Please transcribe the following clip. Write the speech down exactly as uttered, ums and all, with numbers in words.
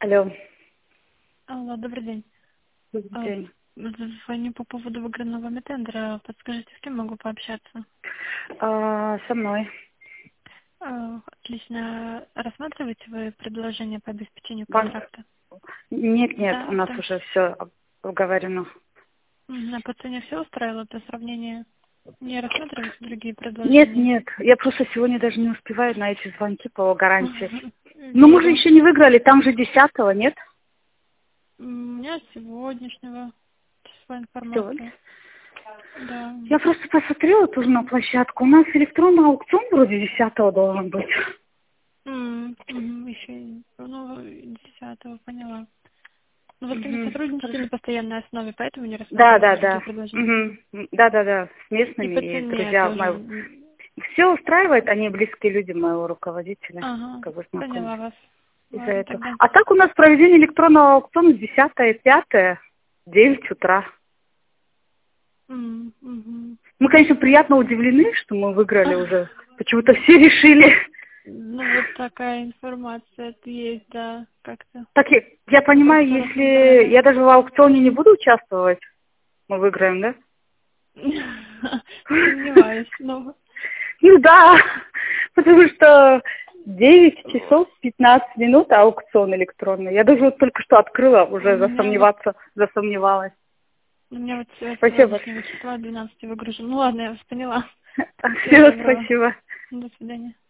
Алло. Алло, добрый день. Добрый А, день. Звоню по поводу выигранного тендера. Подскажите, с кем могу пообщаться? А, со мной. А, Отлично. Рассматриваете вы предложение по обеспечению Вам- контракта? Нет, нет, у Да, нас да. уже все обговорено. Мгм. А по цене все устраивало для сравнения? Не рассматриваете другие Нет, предложения? нет, я просто сегодня даже не успеваю на эти звонки по гарантии. Мгм. Но мы же Верю. еще не выиграли, там же десятого, нет? У меня с сегодняшнего числа Сегодня. информация. Да. Я просто посмотрела тоже на площадку. У нас электронный аукцион вроде десятого должен быть. М, мгм. Еще, ну, десятого, поняла. Ну, вы с ними Мгм. сотрудничаете Хорошо. на постоянной основе, поэтому не Да, рассматривали да, другие да. предложения. Мгм. Да, да, да. С И местными по и цене друзья тоже. моего. м, Все устраивает, они близкие люди моего руководителя, Ага, как бы знакомы. поняла вас. Из-за Ладно, этого. тогда. А так у нас проведение электронного аукциона с десятого пятого, девять утра. М, мгм. Мы, конечно, приятно удивлены, что мы выиграли уже. Почему-то все решили. Ну, вот такая информация есть, да, как-то. Так, я, я понимаю, Хорошо если рассмотрели. я даже в аукционе не буду участвовать, мы выиграем, да? Сомневаюсь, но Ну да, потому что девять часов пятнадцать минут аукцион электронный. Я даже вот только что открыла, у уже меня вот засомневаться, засомневалась. у меня вот с Спасибо сегодняшнего большое. числа двенадцатого выгружено. Ну ладно, я вас поняла. Всего Все, доброго. спасибо. До свидания.